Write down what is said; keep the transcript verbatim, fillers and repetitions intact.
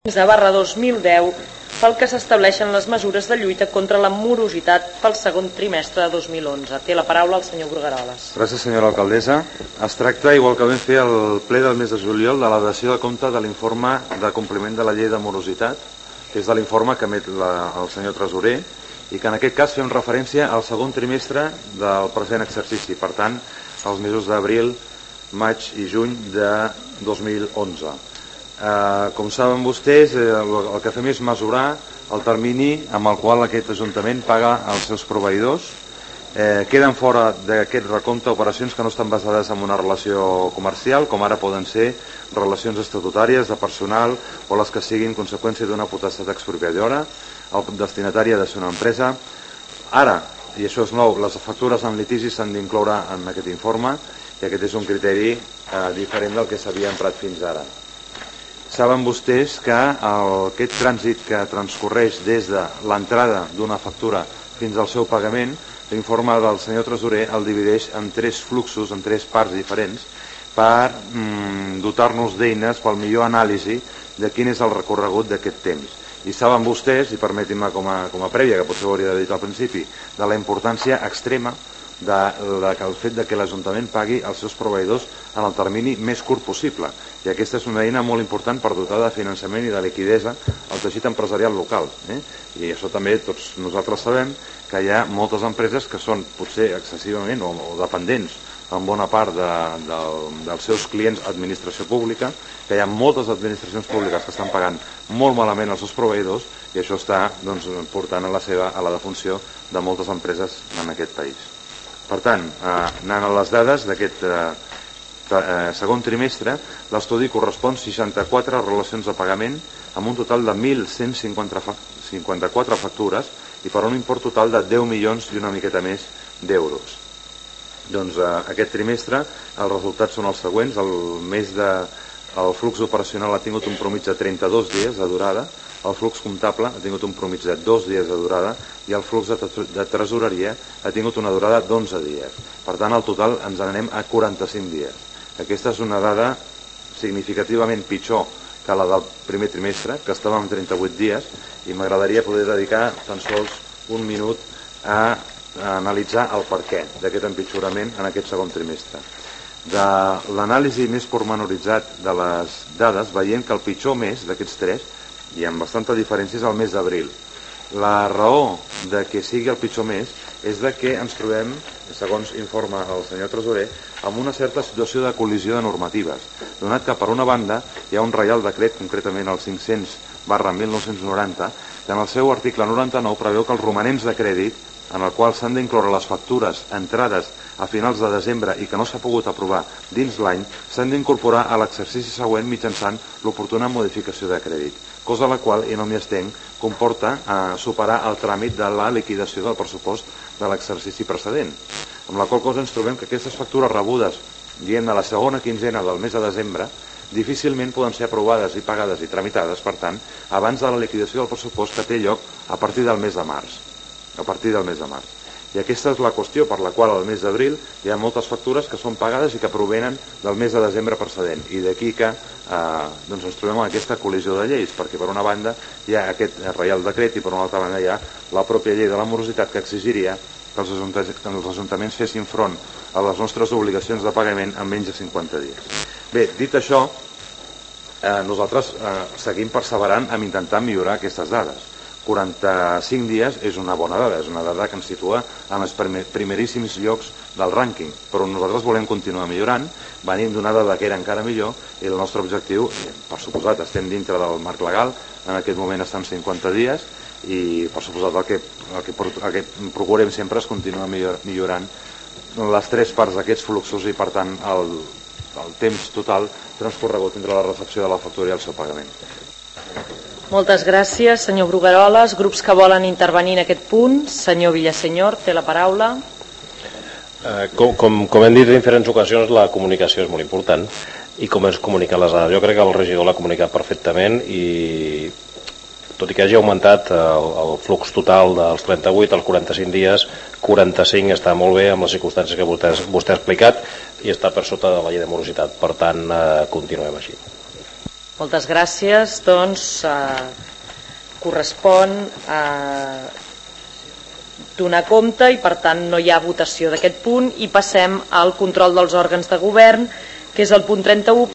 barra dos mil deu pel que s'estableixen les mesures de lluita contra la morositat pel segon trimestre de dos mil onze. Té la paraula el senyor Brugueroles. Gràcies, senyora alcaldessa. Es tracta, igual que vam fer el ple del mes de juliol, de la dació de compte de l'informe de compliment de la llei de morositat, que és de l'informe que emet la, el senyor tresorer, i que en aquest cas fem referència al segon trimestre del present exercici, per tant, als mesos d'abril, maig i juny de dos mil onze. Eh, com saben vostès, eh, el que fem és mesurar el termini amb el qual aquest Ajuntament paga als seus proveïdors. Eh, queden fora d'aquest recompte operacions que no estan basades en una relació comercial, com ara poden ser relacions estatutàries de personal o les que siguin conseqüència d'una potestat expropiadora. El destinatari ha de ser una empresa. Ara, i això és nou, les factures en litigi s'han d'incloure en aquest informe, i aquest és un criteri eh, diferent del que s'havia emprat fins ara. Saben vostès que el, aquest trànsit que transcorreix des de l'entrada d'una factura fins al seu pagament, l'informe del senyor tresorer el divideix en tres fluxos, en tres parts diferents, per mm, dotar-nos d'eines pel millor anàlisi de quin és el recorregut d'aquest temps. I saben vostès, i permetin-me com, a, com a prèvia, que potser ho hauria de dir al principi, de la importància extrema de, de, del fet de que l'Ajuntament pagui als seus proveïdors en el termini més curt possible. I aquesta és una eina molt important per dotar de finançament i de liquidesa al teixit empresarial local. Eh? I això també tots nosaltres sabem que hi ha moltes empreses que són potser excessivament o, o dependents en bona part de, de, dels seus clients administració pública, que hi ha moltes administracions públiques que estan pagant molt malament als seus proveïdors, i això està doncs, portant a la, seva, a la defunció de moltes empreses en aquest país. Per tant, eh, anant a les dades d'aquest eh, eh, segon trimestre, l'estudi correspon a seixanta-quatre relacions de pagament amb un total de mil cent cinquanta-quatre factures i per un import total de deu milions i una miqueta més d'euros. Doncs eh, aquest trimestre els resultats són els següents. El mes de, el flux operacional ha tingut un promig de trenta-dos dies de durada, el flux comptable ha tingut un promig de dos dies de durada i el flux de tresoreria ha tingut una durada d'onze dies. Per tant, al total ens anem a quaranta-cinc dies. Aquesta és una dada significativament pitjor que la del primer trimestre, que estava en trenta-vuit dies, i m'agradaria poder dedicar tan sols un minut a, a analitzar el perquè d'aquest empitjorament en aquest segon trimestre. De l'anàlisi més pormenoritzat de les dades, veient que el pitjor mes d'aquests tres, i amb bastanta diferència, és el mes d'abril. La raó de que sigui el pitjor mes és de que ens trobem, segons informa el senyor tresorer, amb una certa situació de col·lisió de normatives, donat que per una banda hi ha un reial decret, concretament el cinc-cents barra mil nou-cents noranta, que en el seu article noranta-nou preveu que els romanents de crèdit, en el qual s'han d'incloure les factures entrades a finals de desembre i que no s'ha pogut aprovar dins l'any, s'han d'incorporar a l'exercici següent mitjançant l'oportuna modificació de crèdit, cosa a la qual, i no m'hi estenc, comporta eh, superar el tràmit de la liquidació del pressupost de l'exercici precedent. Amb la qual cosa ens trobem que aquestes factures rebudes dient a la segona quinzena del mes de desembre difícilment poden ser aprovades i pagades i tramitades, per tant, abans de la liquidació del pressupost que té lloc a partir del mes de març. a partir del mes de març. I aquesta és la qüestió per la qual al mes d'abril hi ha moltes factures que són pagades i que provenen del mes de desembre precedent. I d'aquí que eh, doncs ens trobem en aquesta col·lisió de lleis, perquè per una banda hi ha aquest reial decret i per una altra banda hi ha la pròpia llei de la morositat que exigiria que els ajuntaments, que els ajuntaments fessin front a les nostres obligacions de pagament en menys de cinquanta dies. Bé, dit això, eh, nosaltres eh, seguim perseverant en intentar millorar aquestes dades. quaranta-cinc dies és una bona dada, és una dada que ens situa en els primeríssims llocs del rànquing, però nosaltres volem continuar millorant, venim d'una dada que era encara millor, i el nostre objectiu, per suposat, estem dintre del marc legal, en aquest moment estan cinquanta dies, i per suposat el que, el que, el que procurem sempre és continuar millorant les tres parts d'aquests fluxos i per tant el, el temps total transcorregut entre la recepció de la factura i el seu pagament. Moltes gràcies, senyor Brugueroles. Grups que volen intervenir en aquest punt. Senyor Villasenyor, té la paraula. Eh, com, com, com hem dit en diferents ocasions, la comunicació és molt important i com es comuniquen les dades. Jo crec que el regidor l'ha comunicat perfectament i tot i que hagi augmentat el, el flux total dels trenta-vuit als quaranta-cinc dies, quaranta-cinc està molt bé amb les circumstàncies que vostè, vostè ha explicat i està per sota de la llei de morositat. Per tant, eh, continuem així. Moltes gràcies. Doncs eh, correspon eh, donar compte i per tant no hi ha votació d'aquest punt i passem al control dels òrgans de govern, que és el punt trenta-u.